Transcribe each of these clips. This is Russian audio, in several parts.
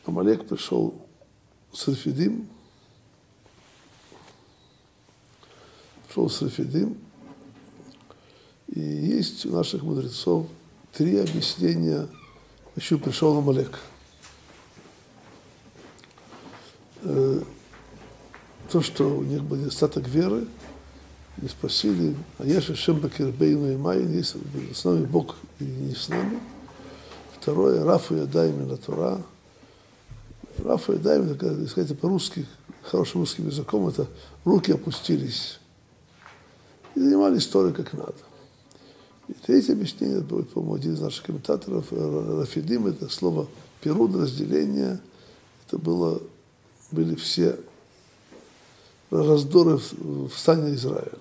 Амалек пришел с Рафидим, и есть у наших мудрецов 3 объяснения, почему пришел Амалек. То, что у них был недостаток веры, они спросили, а я же Шем Бакирбейну и Майин, есть с нами Бог и не с нами. Второе, Рафу Ядаем на Тора. Рафу Ядаем, если сказать по-русски, хорошим русским языком, это руки опустились и занимались Торой как надо. И третье объяснение, будет, по-моему, один из наших комментаторов, Рафидим, это слово перуд, разделение, это были все раздоры в стане Израиля.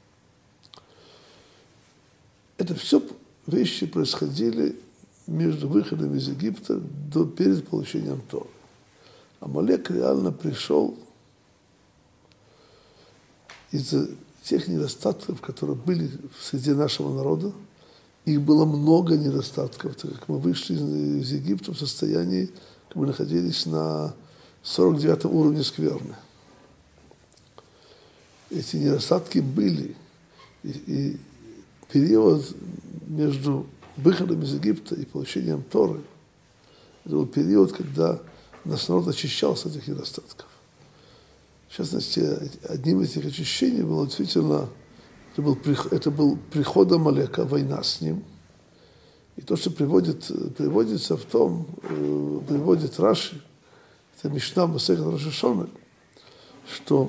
Это все вещи происходили между выходом из Египта перед получением Торы. Амалек реально пришел из-за тех недостатков, которые были среди нашего народа. Их было много недостатков, так как мы вышли из Египта в состоянии, как мы находились на 49 уровне скверны. Эти недостатки были. И период между выходом из Египта и получением Торы, это был период, когда наш народ очищался от этих недостатков. В частности, одним из этих очищений было действительно, это был приход Амалека, война с ним. И то, что приводится в том, приводит Раши, это Мишна Масехет Рош ха-Шана, что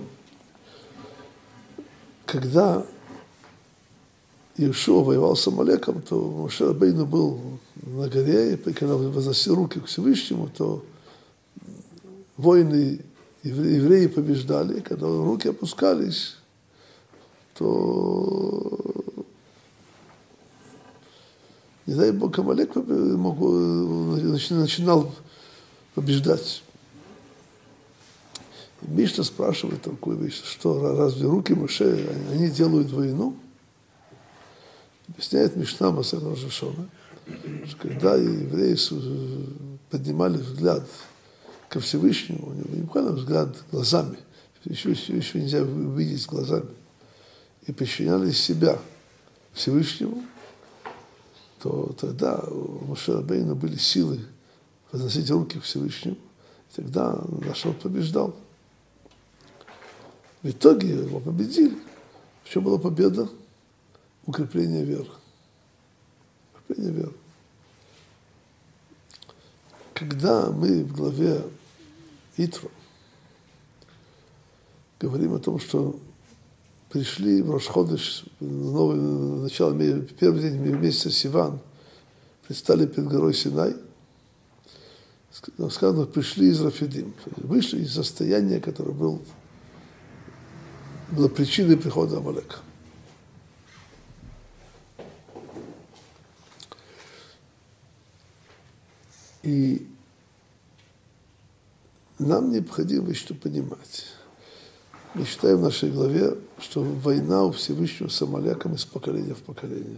когда Иешуа воевал с Амалеком, то Моше Рабейну был на горе, и когда возносил руки к Всевышнему, то воины евреи побеждали, когда руки опускались, то, не дай Бог, Амалек начинал побеждать. И Мишна спрашивает такую вещь, что разве руки Моше, они делают войну? Объясняет Мишна Масехет Рош ха-Шана, что когда евреи поднимали взгляд ко Всевышнему, у него не буквально взгляд глазами, еще нельзя увидеть глазами, и подчиняли себя Всевышнему, то тогда у Моше Рабейну были силы возносить руки к Всевышнему, и тогда наш народ побеждал. В итоге его победили. В чем была победа? Укрепление веры. Укрепление веры. Когда мы в главе Итро говорим о том, что пришли в Рош-ходеш, новое начало, первый день месяца Сиван, предстали перед горой Синай, сказано, пришли из Рафидим, вышли из состояния, которое было причиной прихода Амалека. И нам необходимо что понимать. Мы читаем в нашей главе, что война у Всевышнего с Амалеком из поколения в поколение.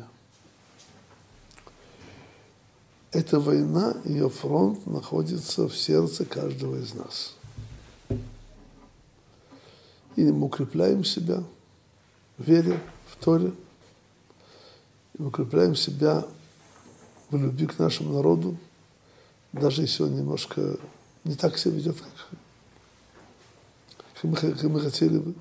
Эта война, ее фронт находится в сердце каждого из нас. И мы укрепляем себя в вере, в Торе. И мы укрепляем себя в любви к нашему народу, даже если он немножко не так себя ведет, как мы хотели бы,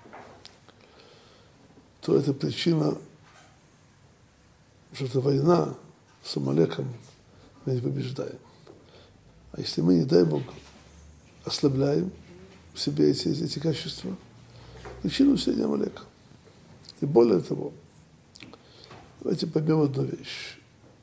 то это причина, что это война с Амалеком, мы не побеждаем. А если мы, не дай Бог, ослабляем в себе эти качества, причина усиления Амалека. И более того, давайте поймем одну вещь.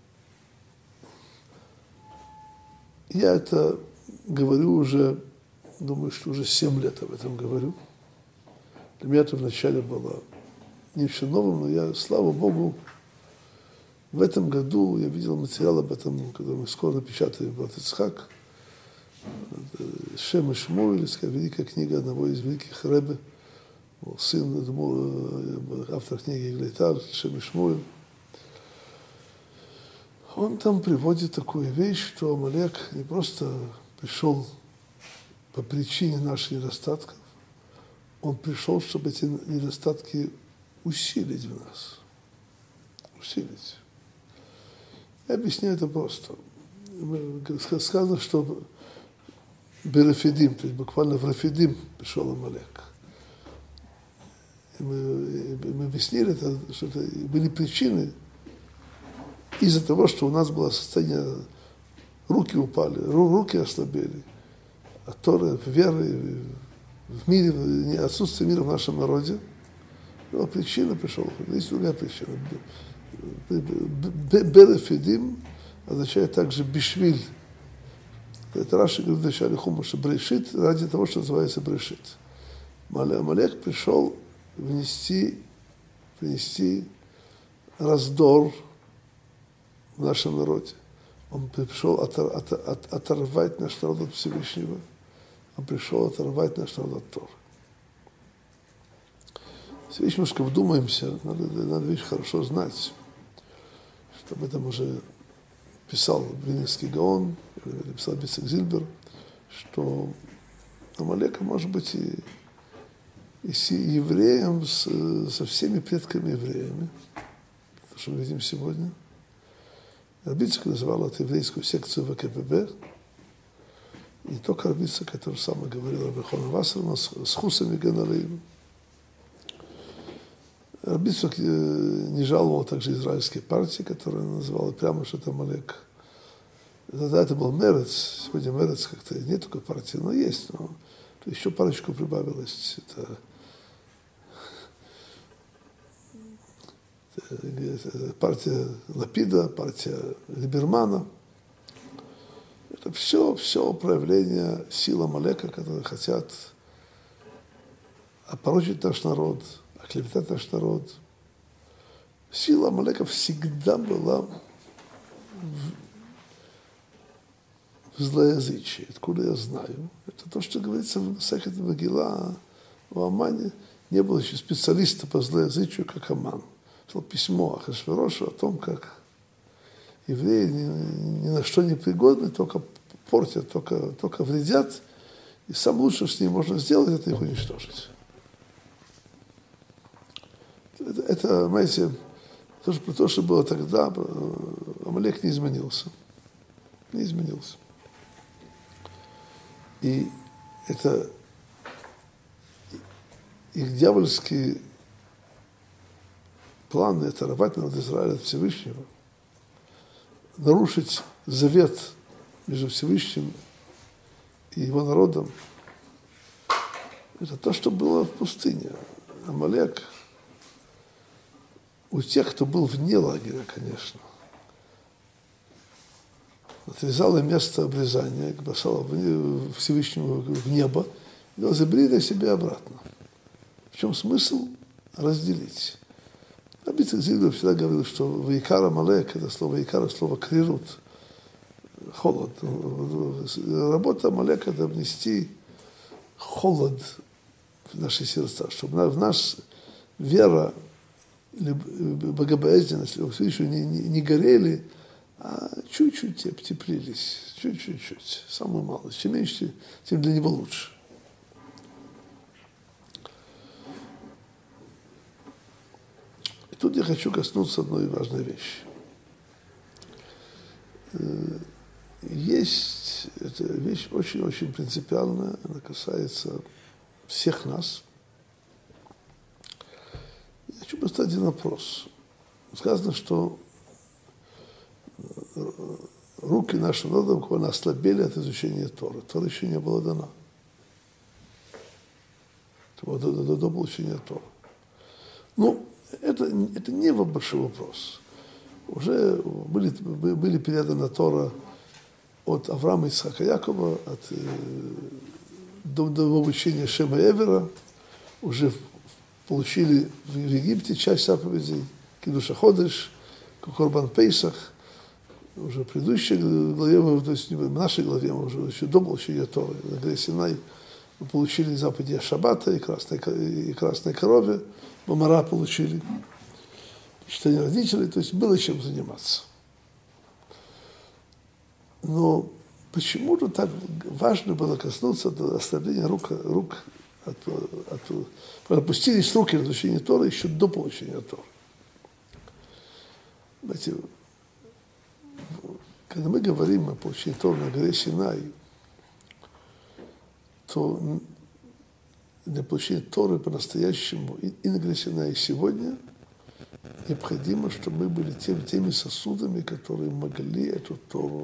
Я это говорю уже, думаю, что уже 7 лет об этом говорю. Для меня это вначале было не все новым, но я, слава Богу, в этом году я видел материал об этом, когда мы скоро напечатаем брат Ицхак, Шем и Шмуэль, великая книга одного из великих ребе, сын, автор книги Иглейтар, Шем и Шмуэль. Он там приводит такую вещь, что Амалек не просто пришел по причине наших недостатков, он пришел, чтобы эти недостатки усилить в нас. Усилить. Я объясняю это просто. Сказано, что Берефидим, то есть буквально в Рафидим пришел Амалек. И мы объяснили, что это были причины из-за того, что у нас было состояние, руки упали, руки ослабели, от Торы, веры, в мире, отсутствие мира в нашем народе. Но причина пришла, есть другая причина. Берефидим означает также бишвиль. Это Раши говорит в начале Хумаша, брешит, ради того, что называется брешит. Амалек пришел принести раздор в нашем народе. Он пришел оторвать наш народ от Всевышнего. Он пришел оторвать наш народ от Торы. Если немножко вдумаемся, надо вещь хорошо знать, что об этом уже писал Вильнинский Гаон, писал Бицек Зильбер, что Амалека может быть и евреем, со всеми предками евреями, то, что мы видим сегодня. Рабицек называл это еврейскую секцию ВКПБ. И только Рабицек, который сам говорил об Рабихона Вассермана, с хусами Ганалейну. Рабицек не жаловал также израильской партии, которая называла прямо, что это Амалек. Тогда это был Мерец. Сегодня Мерец как-то нет такой партии, но есть. Но еще парочку прибавилось. Это партия Лапида, партия Либермана. Это все проявление сил Амалека, которые хотят опорочить наш народ, оклеветать наш народ. Сила Амалека всегда была в злоязычии. Откуда я знаю? Это то, что говорится в Масехет Мегила, в Амане. Не было еще специалиста по злоязычию, как Аман. Писал письмо Ахашверошу о том, как евреи ни на что не пригодны, только портят, только вредят. И самое лучшее, что с ними можно сделать, это их уничтожить. Это, знаете, то, что было тогда, Амалек не изменился. Не изменился. И это их дьявольские планы оторвать народ Израиля от Всевышнего, нарушить завет между Всевышним и его народом. Это то, что было в пустыне. Амалек у тех, кто был вне лагеря, конечно, отрезало место обрезания, бросало Всевышнему в небо, и он забери себе обратно. В чем смысл? Разделить. Рабицек Зильбер всегда говорил, что ваикар Амалек, это слово ваикар, слово крирут, холод. Работа Амалека – это внести холод в наши сердца, чтобы в нас вера, богобоязненность, Всевышнего не горели, а чуть-чуть обтеплились, чуть-чуть, самую малость. Чем меньше, тем для него лучше. И тут я хочу коснуться одной важной вещи. Есть эта вещь очень-очень принципиальная, она касается всех нас. Я хочу поставить один вопрос. Сказано, что руки нашего народа буквально ослабели от изучения Торы. Тора еще не была дана. Это было до получения Торы. Ну, это не большой вопрос. Уже были переданы Тора от Авраама, Ицхака, Якова, до обучения Шема Эвера. Уже получили в Египте часть заповедей, Кидуш ха-Ходеш, Корбан Пейсах. Уже в предыдущей главе, то есть в нашей главе, уже еще до получения Торы, на горе Синай, мы получили заповеди о Шаббата и красной корове, Мамара получили, читание родителей, то есть было чем заниматься. Но почему-то так важно было коснуться до ослабления рук опустились руки на изучение Торы еще до получения Торы. Знаете, когда мы говорим о получении Торы на горе Синай, то для получения Торы по-настоящему и на горе Синай, и сегодня необходимо, чтобы мы были теми сосудами, которые могли эту Тору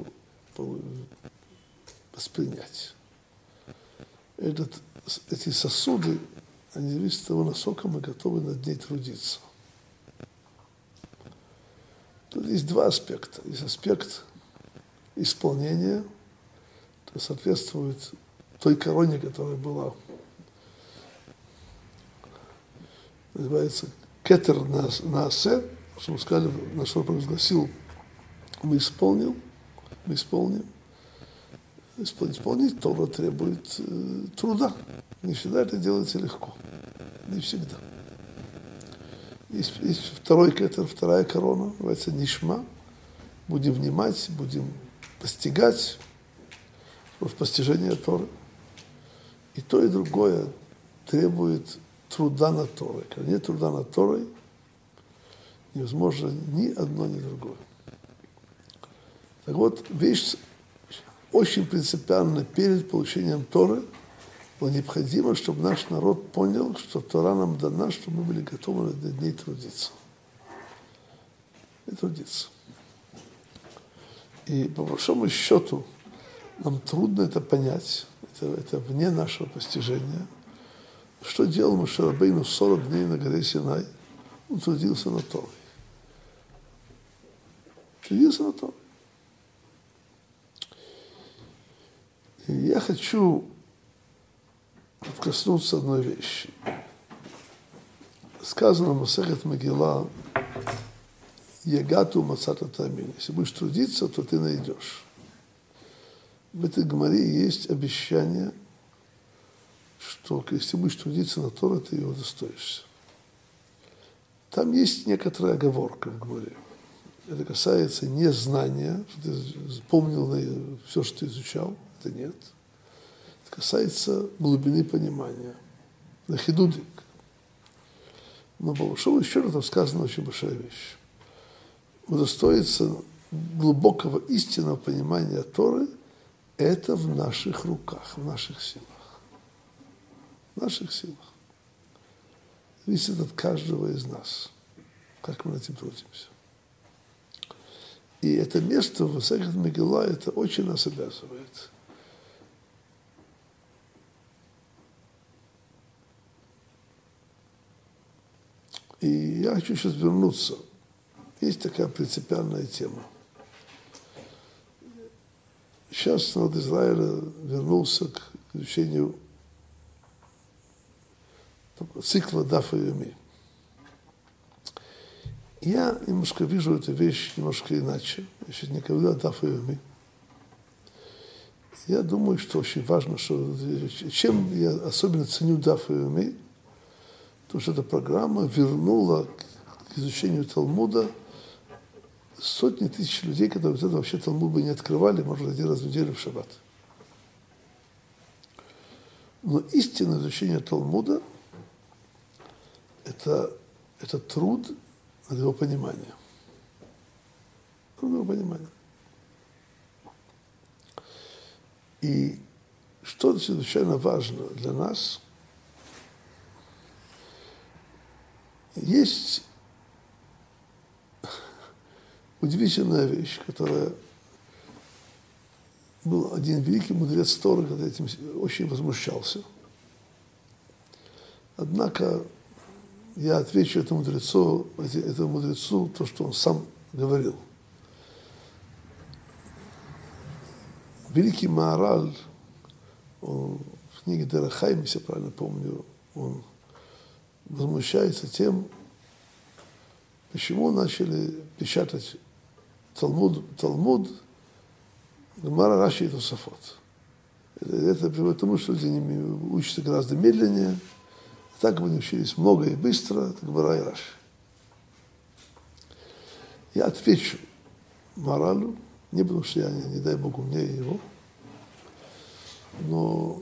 воспринять. Эти сосуды, они зависят от того, насколько мы готовы над ней трудиться. Тут есть два аспекта. Есть аспект исполнения, то соответствует той короне, которая была, называется кетер наасе, что мы сказали, на что провозгласил, мы исполним. Исполнить Тора требует труда. Не всегда это делается легко. Не всегда. Есть второй кетер, вторая корона, называется нишма. Будем внимать, будем постигать в постижении Торы. И то, и другое требует труда над Торой. Когда нет труда над Торой, невозможно ни одно, ни другое. Так вот, вещь очень принципиально перед получением Торы было необходимо, чтобы наш народ понял, что Тора нам дана, чтобы мы были готовы над ней трудиться. И трудиться. И по большому счету нам трудно это понять, это вне нашего постижения. Что делал Моше Рабейну 40 дней на горе Синай? Он трудился над Торой. Трудился над Торой. И я хочу коснуться одной вещи. Сказано в Масехет Мегила: «Ягату мацата тамин». Если будешь трудиться, то ты найдешь. В этой гемаре есть обещание, что если будешь трудиться на Торе, ты его достоишься. Там есть некоторая оговорка в гемаре. Это касается не знания, что ты помнил все, что ты изучал. Это нет. Это касается глубины понимания. Нахидудик. Но по большому счету там сказана очень большая вещь. Удостоиться глубокого истинного понимания Торы – это в наших руках, в наших силах. В наших силах. Зависит от каждого из нас, как мы над этим трудимся. И это место в Масехет Мегила, это очень нас обязывает. И я хочу сейчас вернуться. Есть такая принципиальная тема. Сейчас народ Израиля вернулся к изучению цикла Дафа Йоми. Я немножко вижу эту вещь немножко иначе. Я сейчас никогда Дафа Йоми. Я думаю, что очень важно, что чем я особенно ценю Дафа Йоми, потому что эта программа вернула к изучению Талмуда сотни тысяч людей, которые это вообще Талмуд бы не открывали, может, один раз в неделю в шаббат. Но истинное изучение Талмуда – это труд над его пониманием. Труд над его пониманием. И что чрезвычайно важно для нас, есть удивительная вещь, которая был один великий мудрец Торы, когда этим очень возмущался. Однако я отвечу этому мудрецу то, что он сам говорил. Великий Маораль, он в книге Дер ха-Хаим, если я правильно помню, он возмущается тем, почему начали печатать Талмуд, Гемара, Раши и Тосафот. Это приводит к тому, что люди учатся гораздо медленнее. Так бы они учились много и быстро, это Гемара и Раши. Я отвечу Маоралю, не потому что я, не дай Бог, умнее его, Но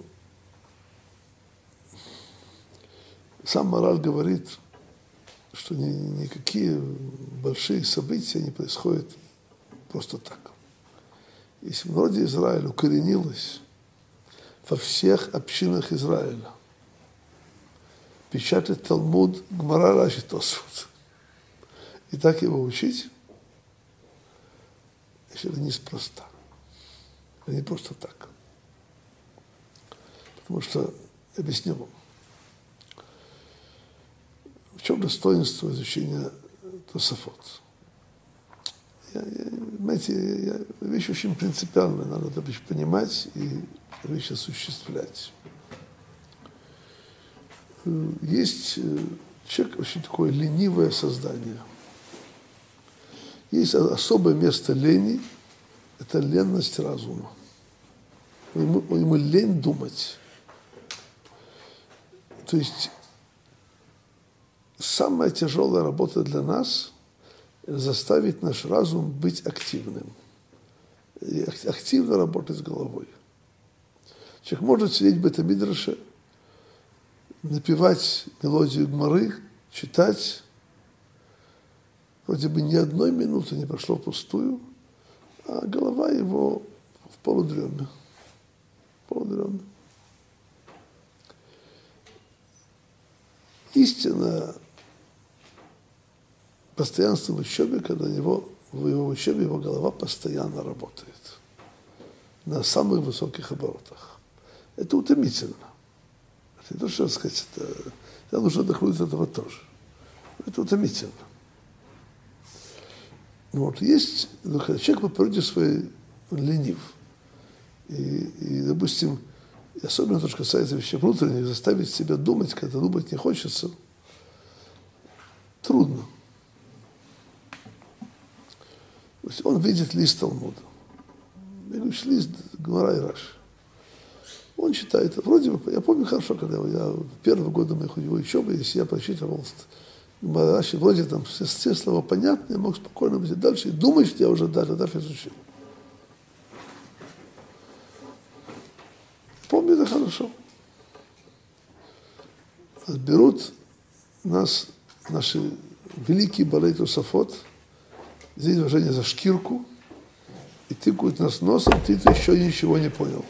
сам мораль говорит, что никакие большие события не происходят просто так. Если в народе Израиля укоренилось во всех общинах Израиля печатать Талмуд, Гмара, Раши, Тосфот, и так его учить, это неспроста. Это не просто так. Потому что, объясню вам, в чем достоинство изучения Тосафот? Знаете, вещь очень принципиальная, надо это понимать и вещь осуществлять. Есть человек очень такое ленивое создание. Есть особое место лени, это ленность разума. Ему лень думать. То есть самая тяжелая работа для нас – заставить наш разум быть активным. И активно работать с головой. Человек может сидеть в бета-мидраше, напевать мелодию Гмары, читать. Вроде бы ни одной минуты не прошло впустую, а голова его в полудреме. Истинное постоянство в учебе, когда в его учебе его голова постоянно работает на самых высоких оборотах. Это утомительно. Это не то, что сказать, это нужно отдохнуть от этого тоже. Это утомительно. Но вот есть, когда человек по природе своей ленив. И, допустим, особенно то, что касается вещей внутренних, заставить себя думать, когда думать не хочется, трудно. Он видит лист Талмуда. Я говорю, лист Гмара и Раши. Он читает. Вроде бы, я помню хорошо, когда я первые годы моих учебы, если я прочитывал Гмара и Раши, вроде там все слова понятные, я мог спокойно быть дальше и думать, что я уже даже изучил. Помню это хорошо. Берут нас, наши великие балей Тосафот, здесь выражение за шкирку, и тыкают нас носом, ты еще ничего не понял.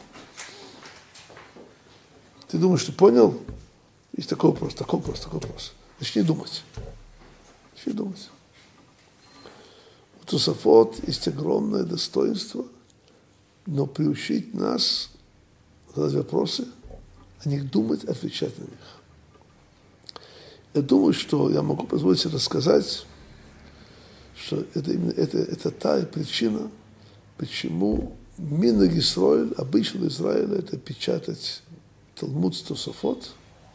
Ты думаешь, что понял? Есть такой вопрос. Начни думать. У Тосафот есть огромное достоинство, но приучить нас задать вопросы, о них думать, отвечать на них. Я думаю, что я могу позволить себе рассказать, что это та причина, почему Минхаг Исроэль, обычно Израиля, это печатать Талмуд Тосафот.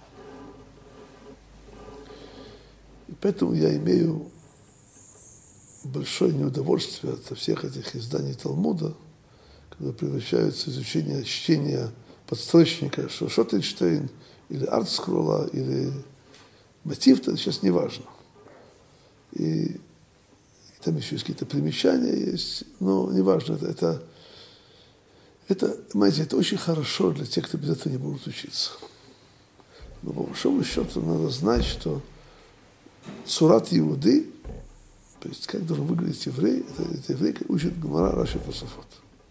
И поэтому я имею большое неудовольствие от всех этих изданий Талмуда, когда превращаются в изучение чтения подстрочника Шотенштейн или Артскролла или мотив-то сейчас не важно. И там еще есть какие-то примечания есть, но неважно, это, понимаете, это очень хорошо для тех, кто без этого не будут учиться. Но по большому счету надо знать, что цурат Иуды, то есть как должен выглядеть еврей, это еврей учит Гмара, Раши, Тосафот.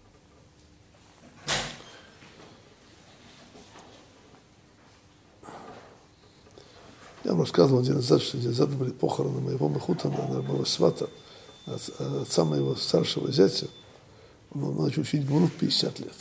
Я вам рассказывал один назад, что здесь были похороны моего Махутана, моего свата, отца моего старшего зятя. Он начал учить Гмару в 50 лет.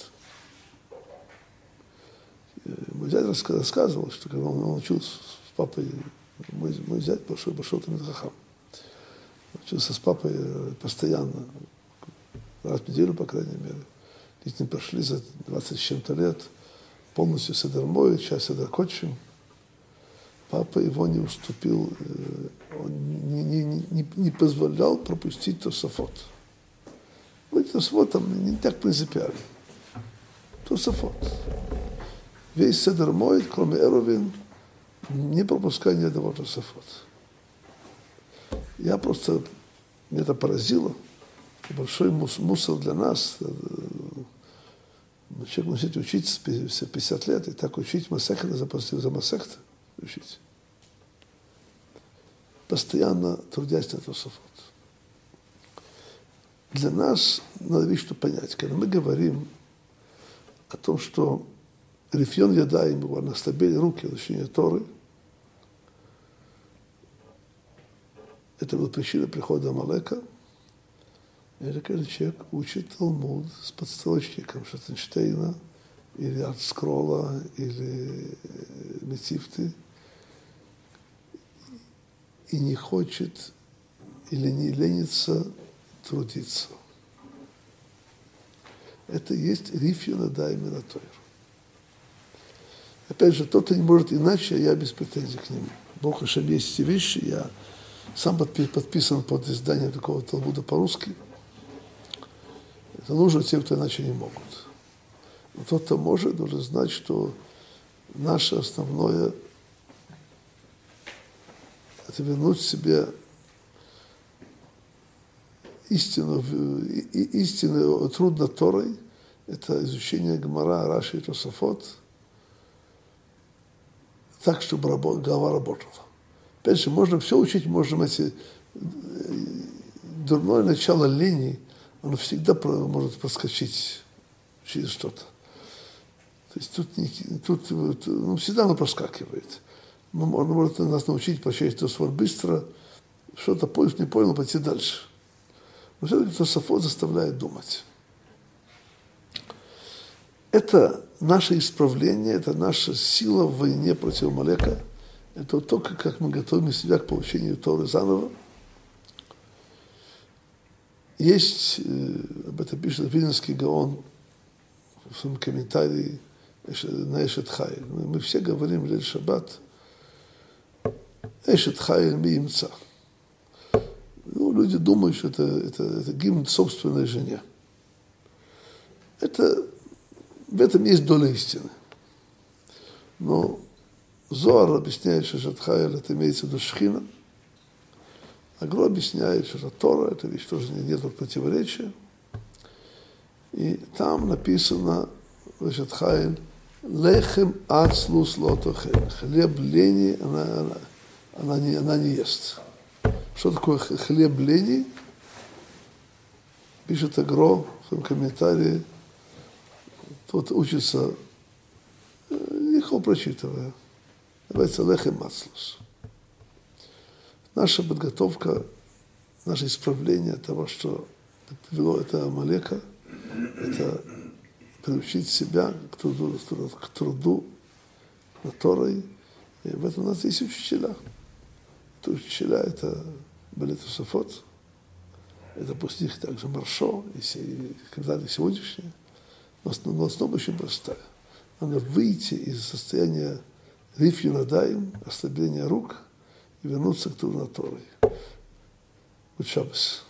И мой зять рассказывал, что когда он учился с папой, мой зять большой Талмид Хахам, учился с папой постоянно, раз в неделю, по крайней мере. Дети прошли за 20 с чем-то лет, полностью седер моет, часть седер котчим. Папа его не уступил, он не позволял пропустить Тосафот. Тосафот там не так принципиально. Тосафот. Весь седер моет, кроме Эрувин, не пропускай ни одного Тосафот. Меня это поразило. Большой мусор для нас. Человек начнет учиться 50 лет, и так учить масехта за масехта учить. Постоянно трудясь на Тосафот. Для нас надо вещь что понять. Когда мы говорим о том, что рифьон ядаим, буквально ослабели руки в изучении Торы, это была причина прихода Амалека. Или когда человек учит Талмуд с подстрочником Шатенштейна, или Артскролла, или Метифты, и не хочет или не ленится трудиться. Это есть рифьон ядаим мин атойра. Опять же, тот, кто не может иначе, а я без претензий к нему. Бог Ашем есть эти вещи, я сам подписан под изданием такого Талмуда по-русски. Это нужно тем, кто иначе не могут. Но тот, кто может, должен знать, что наше основное – это вернуть себе истину трудно Торой, это изучение Гемара, Раши и Тосафот, так, чтобы голова работала. Опять же, можно все учить, можно эти дурное начало лени, оно всегда может проскочить через что-то. То есть тут всегда оно проскакивает. Он может нас научить прочесть Тосафот быстро, что-то понял, не понял, пойти дальше. Но все-таки Тосафот заставляет думать. Это наше исправление, это наша сила в войне против Амалека. Это только как мы готовим себя к получению Торы заново. Есть, об этом пишет Вильнюсский Гаон в своем комментарии на Эшет Хаиль. Мы все говорим в Лейль Шаббат Эшет Хаиль ми имца. Люди думают, что это гимн собственной жене. В этом есть доля истины. Но Зоар объясняет, что Эшет Хаиль это имеется в виду Шхина. Агро объясняет, что это Тора, это вещь тоже нет противоречия. И там написано в Эшет Хаиль Лехем ацлус лотохем. Хлеб лени она не ест. Что такое хлеб лени? Пишет Агро в своем комментарии. Тот учится, легко прочитывая. Называется Лехем ацлус. Наша подготовка, наше исправление того, что привело это Амалека, это приучить себя к труду над Торой. И в этом у нас есть учителя. Это учителя, это были Тосафот, это после них также Маршо, и когда-то сегодняшние. Но основа очень простая. Надо выйти из состояния рифьон ядаим, ослабления рук, и вернуться к Торой. Вот Шаббас.